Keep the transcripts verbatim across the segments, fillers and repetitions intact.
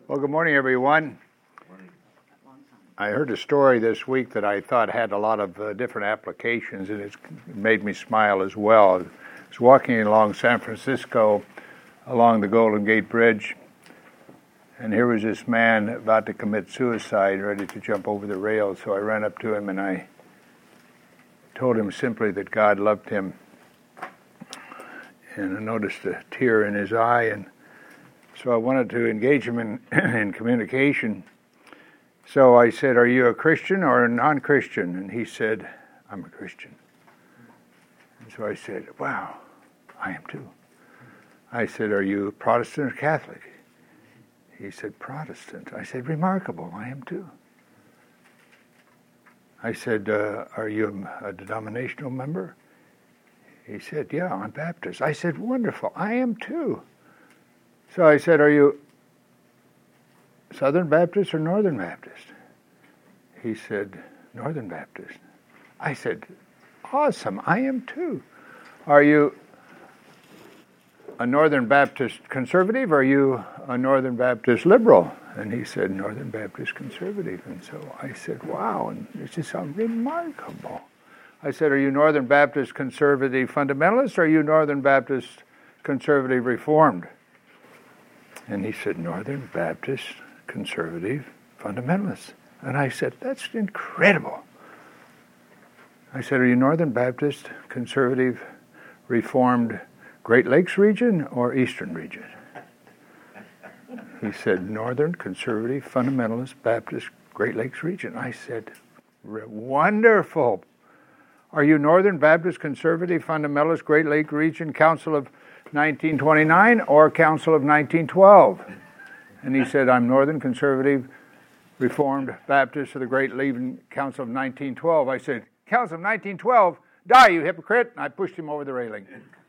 Well, good morning, everyone. I heard a story this week that I thought had a lot of uh, different applications, and it's made me smile as well. I was walking along San Francisco, along the Golden Gate Bridge, and here was this man about to commit suicide, ready to jump over the rail. So I ran up to him and I told him simply that God loved him. And I noticed a tear in his eye, and so I wanted to engage him in, in communication. So I said, "Are you a Christian or a non-Christian?" And he said, "I'm a Christian." And so I said, "Wow, I am too." I said, "Are you Protestant or Catholic?" He said, "Protestant." I said, "Remarkable, I am too." I said, uh, "Are you a, a denominational member?" He said, "Yeah, I'm Baptist." I said, "Wonderful, I am too." So I said, "Are you Southern Baptist or Northern Baptist?" He said, "Northern Baptist." I said, "Awesome, I am too." "Are you a Northern Baptist conservative or are you a Northern Baptist liberal?" And he said, "Northern Baptist conservative." And so I said, "Wow, and this is so remarkable." I said, "Are you Northern Baptist conservative fundamentalist or are you Northern Baptist conservative reformed?" And he said, "Northern Baptist conservative fundamentalist." And I said, "That's incredible." I said, "Are you Northern Baptist conservative reformed Great Lakes region or Eastern region?" He said, "Northern conservative fundamentalist Baptist Great Lakes region." I said, "Wonderful. Are you Northern Baptist conservative fundamentalist Great Lake region Council of nineteen twenty-nine or Council of nineteen twelve? And he said, "I'm Northern Conservative Reformed Baptist of the Great Lake Council of nineteen twelve. I said, "Council of nineteen twelve? Die, you hypocrite!" And I pushed him over the railing.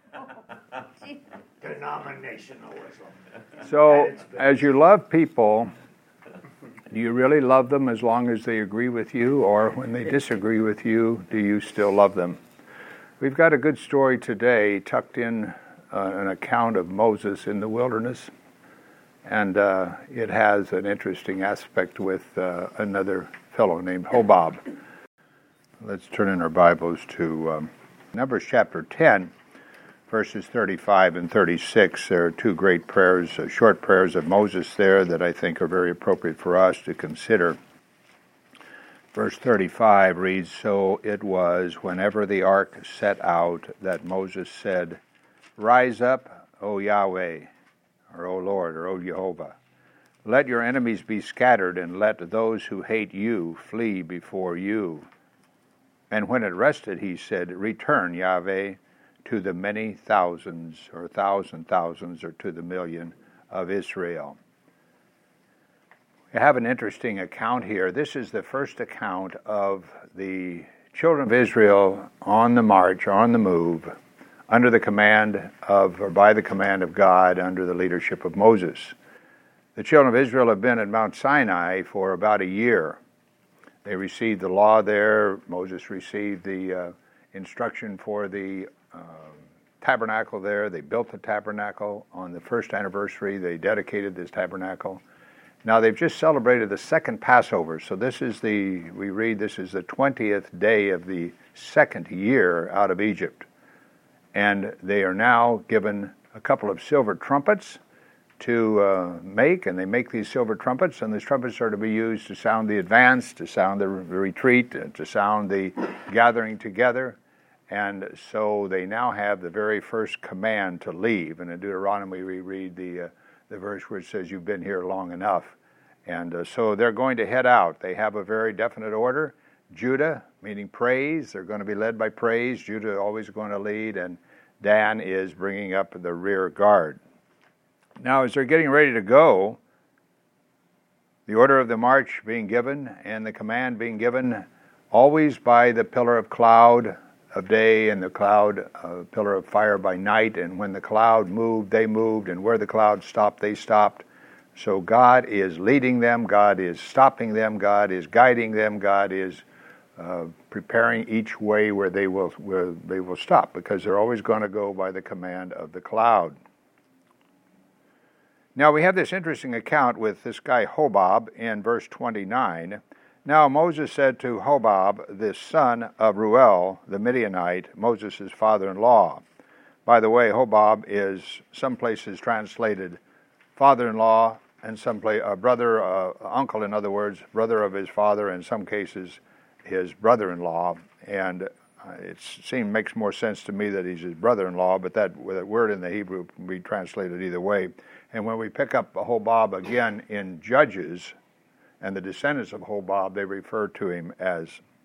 Denominationalism. So, as you love people, do you really love them as long as they agree with you, or when they disagree with you, do you still love them? We've got a good story today tucked in uh, an account of Moses in the wilderness, and uh, it has an interesting aspect with uh, another fellow named Hobab. Let's turn in our Bibles to um, Numbers chapter ten. Verses thirty-five and thirty-six, there are two great prayers, uh, short prayers of Moses there that I think are very appropriate for us to consider. Verse thirty-five reads, "So it was whenever the ark set out that Moses said, 'Rise up, O Yahweh,' or O Lord, or O Jehovah. 'Let your enemies be scattered, and let those who hate you flee before you.' And when it rested, he said, 'Return, Yahweh, to the many thousands, or thousand thousands, or to the million of Israel.'" We have an interesting account here. This is the first account of the children of Israel on the march, on the move, under the command of, or by the command of God, under the leadership of Moses. The children of Israel have been at Mount Sinai for about a year. They received the law there. Moses received the uh, instruction for the Uh, tabernacle there. They built the tabernacle on the first anniversary. They dedicated this tabernacle. Now they've just celebrated the second Passover. So this is the, we read, this is the twentieth day of the second year out of Egypt. And they are now given a couple of silver trumpets to uh, make, and they make these silver trumpets, and these trumpets are to be used to sound the advance, to sound the retreat, to sound the gathering together. And so they now have the very first command to leave. And in Deuteronomy, we read the uh, the verse where it says, "You've been here long enough." And uh, so they're going to head out. They have a very definite order. Judah, meaning praise. They're going to be led by praise. Judah always going to lead. And Dan is bringing up the rear guard. Now, as they're getting ready to go, the order of the march being given and the command being given, always by the pillar of cloud of day and the cloud, uh, pillar of fire by night, and when the cloud moved, they moved, and where the cloud stopped, they stopped. So God is leading them, God is stopping them, God is guiding them, God is uh, preparing each way where they will where they will stop, because they're always going to go by the command of the cloud. Now we have this interesting account with this guy Hobab in verse twenty-nine. Now Moses said to Hobab, the son of Reuel, the Midianite, Moses' father-in-law. By the way, Hobab is some places translated father-in-law, and some place a brother, uh, uncle, in other words, brother of his father, in some cases his brother-in-law. And uh, it seems makes more sense to me that he's his brother-in-law, but that, that word in the Hebrew can be translated either way. And when we pick up Hobab again in Judges, and the descendants of Hobab, they refer to him as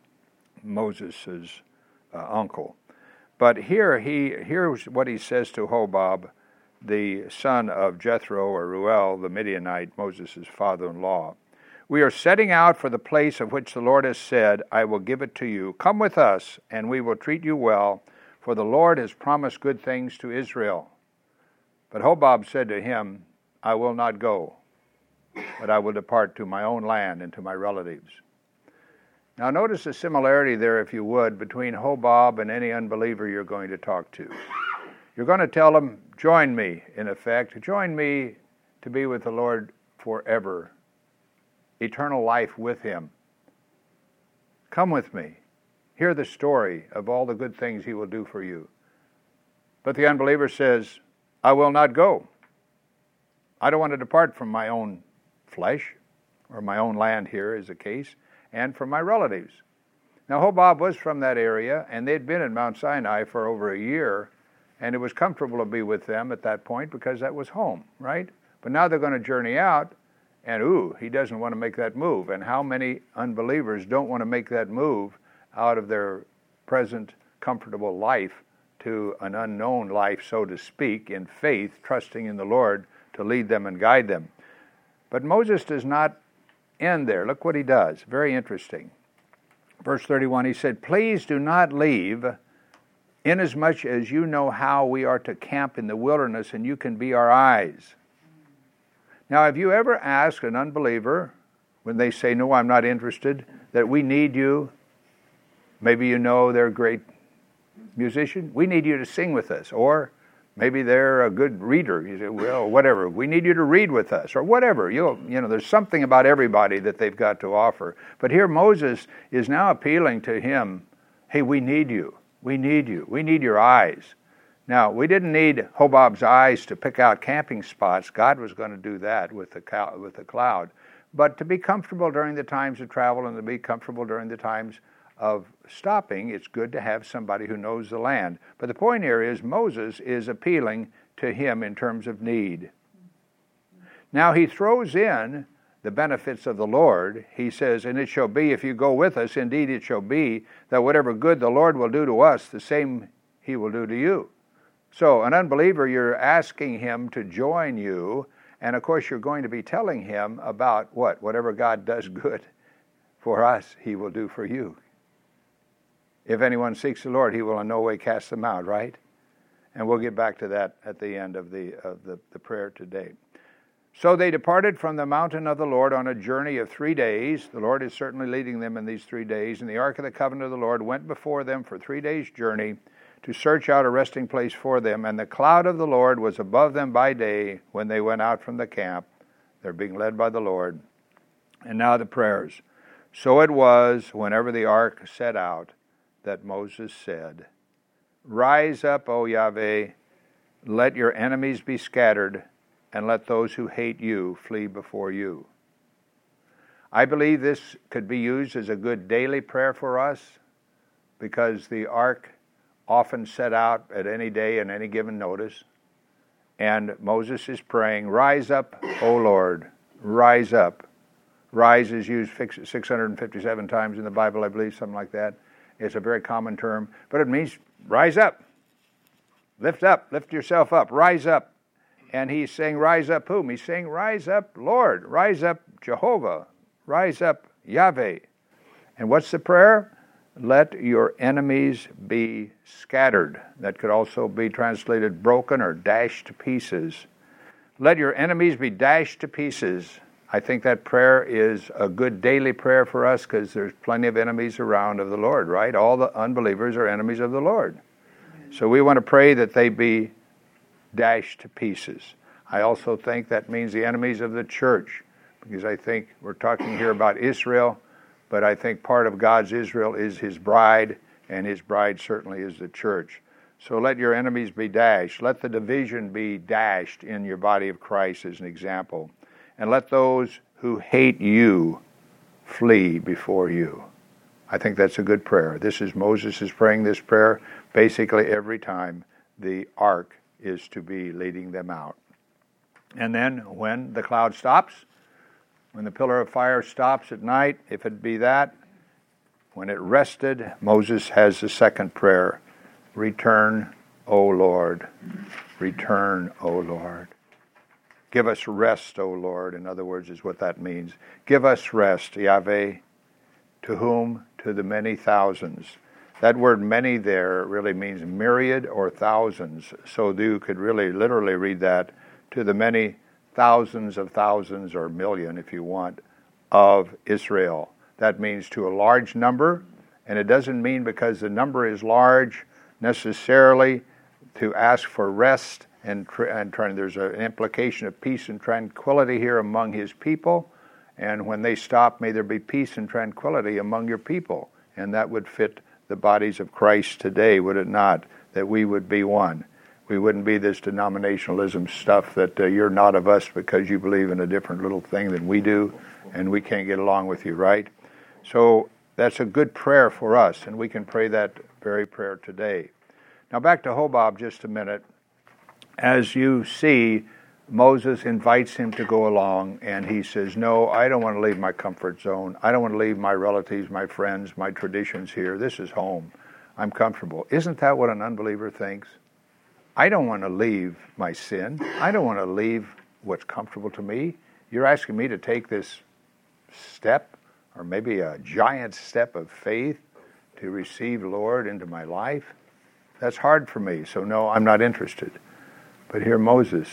Moses' uh, uncle. But here he here's what he says to Hobab, the son of Jethro, or Reuel, the Midianite, Moses' father-in-law. We are setting out for the place of which the Lord has said, I will give it to you. Come with us, and we will treat you well, for the Lord has promised good things to Israel. But Hobab said to him, I will not go, but I will depart to my own land and to my relatives. Now notice the similarity there, if you would, between Hobab and any unbeliever you're going to talk to. You're going to tell them, join me, in effect. Join me to be with the Lord forever. Eternal life with Him. Come with me. Hear the story of all the good things He will do for you. But the unbeliever says, I will not go. I don't want to depart from my own flesh, or my own land here is the case, and from my relatives. Now Hobab was from that area, and they'd been in Mount Sinai for over a year, and it was comfortable to be with them at that point because that was home, right? But now they're going to journey out, and ooh, he doesn't want to make that move. And how many unbelievers don't want to make that move out of their present comfortable life to an unknown life, so to speak, in faith, trusting in the Lord to lead them and guide them. But Moses does not end there. Look what he does. Very interesting. Verse thirty-one, he said, please do not leave, inasmuch as you know how we are to camp in the wilderness, and you can be our eyes. Now, have you ever asked an unbeliever, when they say, no, I'm not interested, that we need you? Maybe you know they're a great musician. We need you to sing with us. Or maybe they're a good reader. You say, well, whatever. We need you to read with us, or whatever. You you know, there's something about everybody that they've got to offer. But here Moses is now appealing to him, hey, we need you. We need you. We need your eyes. Now, we didn't need Hobab's eyes to pick out camping spots. God was going to do that with the cow, with the cloud. But to be comfortable during the times of travel and to be comfortable during the times of stopping, it's good to have somebody who knows the land. But the point here is Moses is appealing to him in terms of need. Now he throws in the benefits of the Lord. He says, and it shall be, if you go with us, indeed it shall be, that whatever good the Lord will do to us, the same He will do to you. So an unbeliever, you're asking him to join you, and of course you're going to be telling him about what? Whatever God does good for us, He will do for you. If anyone seeks the Lord, He will in no way cast them out, right? And we'll get back to that at the end of the of the, the prayer today. So they departed from the mountain of the Lord on a journey of three days. The Lord is certainly leading them in these three days. And the ark of the covenant of the Lord went before them for three days' journey to search out a resting place for them. And the cloud of the Lord was above them by day when they went out from the camp. They're being led by the Lord. And now the prayers. So it was, whenever the ark set out, that Moses said, rise up, O Yahweh, let your enemies be scattered, and let those who hate you flee before you. I believe this could be used as a good daily prayer for us, because the ark often set out at any day and any given notice, and Moses is praying, rise up, O Lord, rise up. Rise is used six hundred fifty-seven times in the Bible, I believe, something like that. It's a very common term, but it means rise up, lift up, lift yourself up, rise up. And he's saying, rise up whom? He's saying, rise up, Lord, rise up, Jehovah, rise up, Yahweh. And what's the prayer? Let your enemies be scattered. That could also be translated broken or dashed to pieces. Let your enemies be dashed to pieces. I think that prayer is a good daily prayer for us because there's plenty of enemies around of the Lord, right? All the unbelievers are enemies of the Lord. So we want to pray that they be dashed to pieces. I also think that means the enemies of the church, because I think we're talking here about Israel, but I think part of God's Israel is his bride, and his bride certainly is the church. So let your enemies be dashed. Let the division be dashed in your body of Christ as an example. And let those who hate you flee before you. I think that's a good prayer. This is Moses is praying this prayer basically every time the ark is to be leading them out. And then when the cloud stops, when the pillar of fire stops at night, if it be that, when it rested, Moses has the second prayer. Return, O Lord. Return, O Lord. Give us rest, O Lord, in other words, is what that means. Give us rest, Yahweh. To whom? To the many thousands. That word many there really means myriad or thousands. So you could really literally read that, to the many thousands of thousands, or million if you want, of Israel. That means to a large number, and it doesn't mean because the number is large necessarily to ask for rest and, and trying. There's an implication of peace and tranquility here among his people, and when they stop, may there be peace and tranquility among your people, and that would fit the bodies of Christ today, would it not? That we would be one. We wouldn't be this denominationalism stuff that uh, you're not of us because you believe in a different little thing than we do, and we can't get along with you, right? So that's a good prayer for us, and we can pray that very prayer today. Now back to Hobab just a minute. As you see, Moses invites him to go along, and he says, no, I don't want to leave my comfort zone. I don't want to leave my relatives, my friends, my traditions here. This is home. I'm comfortable. Isn't that what an unbeliever thinks? I don't want to leave my sin. I don't want to leave what's comfortable to me. You're asking me to take this step, or maybe a giant step of faith, to receive Lord into my life? That's hard for me, so no, I'm not interested. But here Moses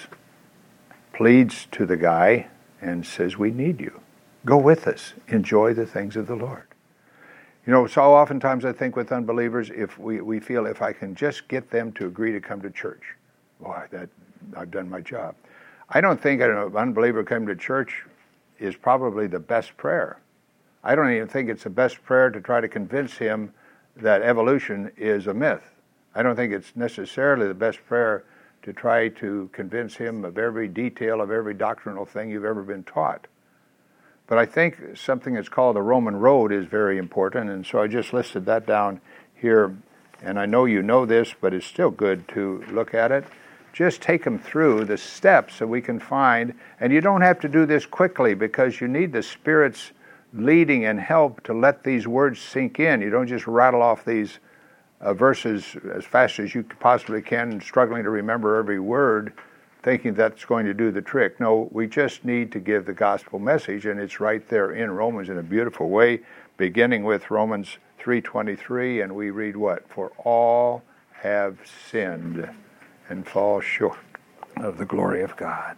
pleads to the guy and says, we need you. Go with us. Enjoy the things of the Lord. You know, so oftentimes I think with unbelievers, if we, we feel if I can just get them to agree to come to church, boy, that I've done my job. I don't think an unbeliever coming to church is probably the best prayer. I don't even think it's the best prayer to try to convince him that evolution is a myth. I don't think it's necessarily the best prayer to try to convince him of every detail of every doctrinal thing you've ever been taught. But I think something that's called the Roman road is very important, and so I just listed that down here. And I know you know this, but it's still good to look at it. Just take them through the steps so we can find, and you don't have to do this quickly because you need the Spirit's leading and help to let these words sink in. You don't just rattle off these uh, verses as fast as you possibly can, struggling to remember every word, thinking that's going to do the trick. No, we just need to give the gospel message, and it's right there in Romans in a beautiful way, beginning with Romans three twenty-three, and we read what? For all have sinned and fall short of the glory of God.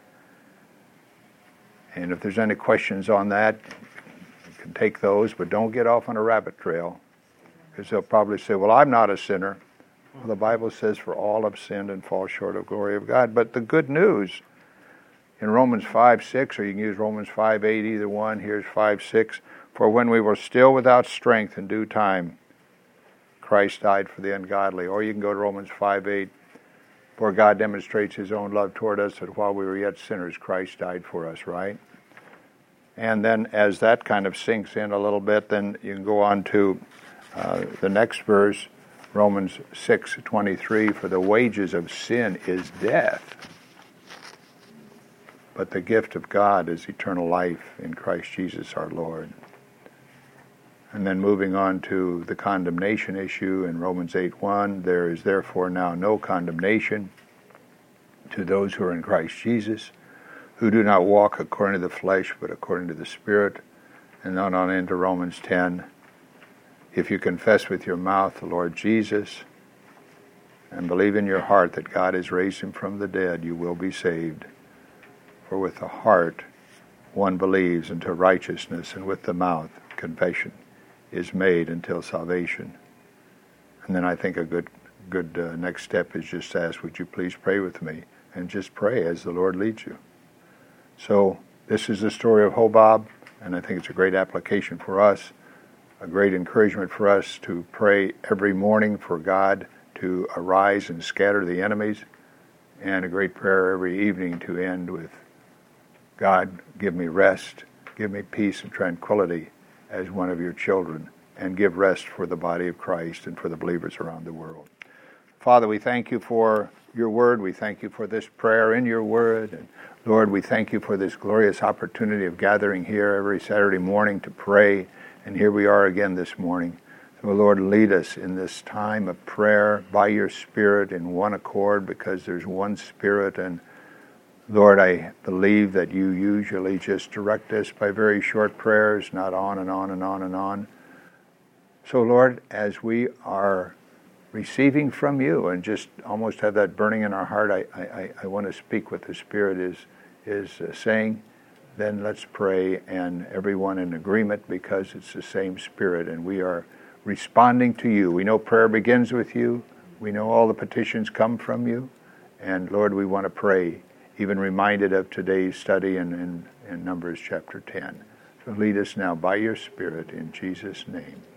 And if there's any questions on that, you can take those, but don't get off on a rabbit trail, because they'll probably say, well, I'm not a sinner. Well, the Bible says, for all have sinned and fall short of the glory of God. But the good news in Romans five six, or you can use Romans five eight, either one. Here's five six. For when we were still without strength in due time, Christ died for the ungodly. Or you can go to Romans five eight. For God demonstrates his own love toward us, that while we were yet sinners, Christ died for us, right? And then as that kind of sinks in a little bit, then you can go on to uh, the next verse, Romans six twenty-three, for the wages of sin is death, but the gift of God is eternal life in Christ Jesus our Lord. And then moving on to the condemnation issue in Romans eight one, there is therefore now no condemnation to those who are in Christ Jesus, who do not walk according to the flesh, but according to the Spirit. And then on into Romans ten, if you confess with your mouth the Lord Jesus and believe in your heart that God has raised him from the dead, you will be saved. For with the heart one believes unto righteousness, and with the mouth confession is made until salvation. And then I think a good good uh, next step is just to ask, would you please pray with me and just pray as the Lord leads you. So this is the story of Hobab, and I think it's a great application for us, a great encouragement for us to pray every morning for God to arise and scatter the enemies, and a great prayer every evening to end with, God, give me rest, give me peace and tranquility as one of your children, and give rest for the body of Christ and for the believers around the world. Father, we thank you for your word. We thank you for this prayer in your word. And Lord, we thank you for this glorious opportunity of gathering here every Saturday morning to pray. And here we are again this morning. So Lord, lead us in this time of prayer by your Spirit in one accord, because there's one Spirit. And Lord, I believe that you usually just direct us by very short prayers, not on and on and on and on. So Lord, as we are receiving from you and just almost have that burning in our heart, I, I, I want to speak what the Spirit is, is uh, saying. Then let's pray, and everyone in agreement, because it's the same Spirit, and we are responding to you. We know prayer begins with you. We know all the petitions come from you. And Lord, we want to pray, even reminded of today's study in, in, in Numbers chapter ten. So lead us now by your Spirit in Jesus' name.